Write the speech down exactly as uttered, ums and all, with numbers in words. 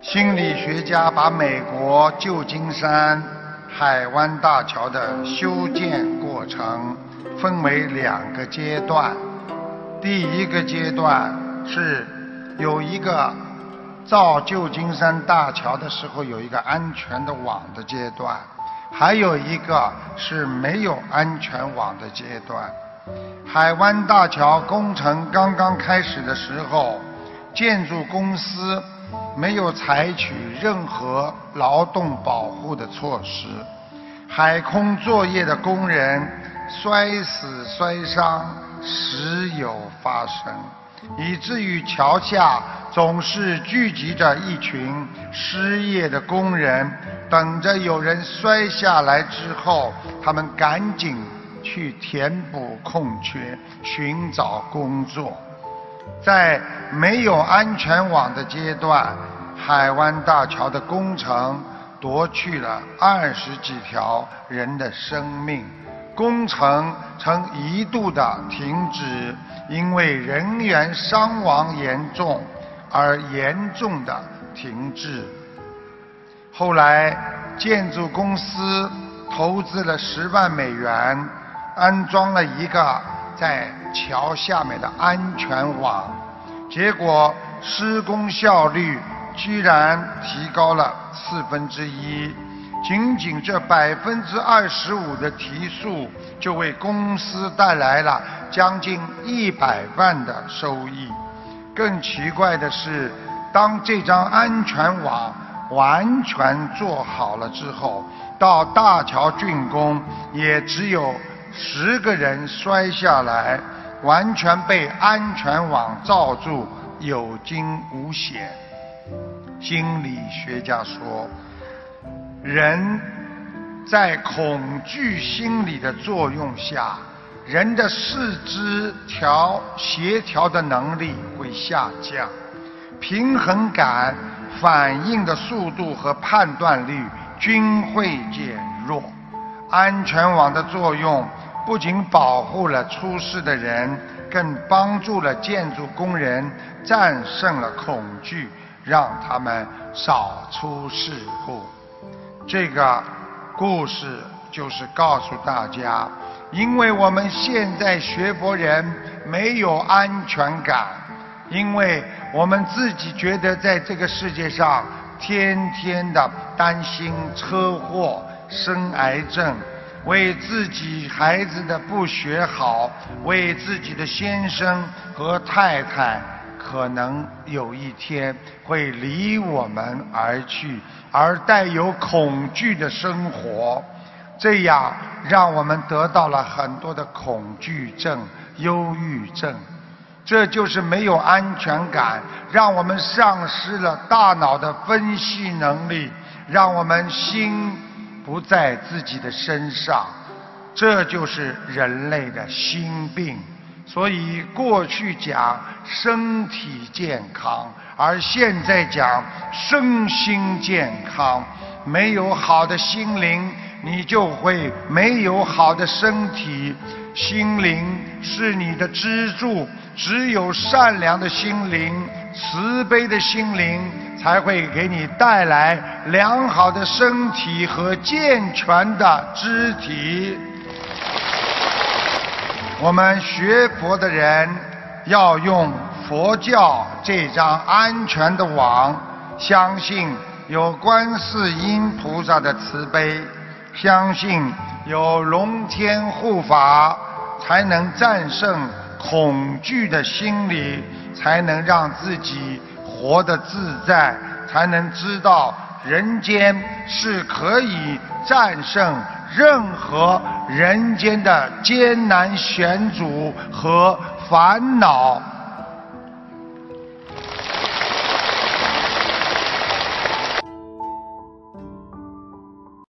心理学家把美国旧金山海湾大桥的修建过程分为两个阶段。第一个阶段是有一个造旧金山大桥的时候有一个安全的网的阶段，还有一个是没有安全网的阶段。海湾大桥工程刚刚开始的时候，建筑公司没有采取任何劳动保护的措施，海空作业的工人摔死摔伤时有发生，以至于桥下总是聚集着一群失业的工人，等着有人摔下来之后，他们赶紧去填补空缺，寻找工作。在没有安全网的阶段，海湾大桥的工程夺去了二十几条人的生命，工程曾一度的停止，因为人员伤亡严重而严重的停滞。后来建筑公司投资了十万美元，安装了一个在桥下面的安全网，结果施工效率居然提高了四分之一，仅仅这百分之二十五的提速就为公司带来了将近一百万的收益。更奇怪的是，当这张安全网完全做好了之后，到大桥竣工也只有十个人摔下来，完全被安全网罩住，有惊无险。心理学家说，人在恐惧心理的作用下，人的四肢调协调的能力会下降，平衡感、反应的速度和判断力均会减弱。安全网的作用不仅保护了出事的人，更帮助了建筑工人战胜了恐惧，让他们少出事故。这个故事就是告诉大家，因为我们现在学佛人没有安全感，因为我们自己觉得在这个世界上天天的担心车祸、生癌症，为自己孩子的不学好，为自己的先生和太太可能有一天会离我们而去，而带有恐惧的生活，这样让我们得到了很多的恐惧症、忧郁症。这就是没有安全感，让我们丧失了大脑的分析能力，让我们心不在自己的身上，这就是人类的心病。所以过去讲身体健康，而现在讲身心健康。没有好的心灵，你就会没有好的身体。心灵是你的支柱，只有善良的心灵、慈悲的心灵，才会给你带来良好的身体和健全的肢体。我们学佛的人要用佛教这张安全的网，相信有观世音菩萨的慈悲，相信有龙天护法，才能战胜恐惧的心理，才能让自己活得自在，才能知道人间是可以战胜任何人间的艰难险阻和烦恼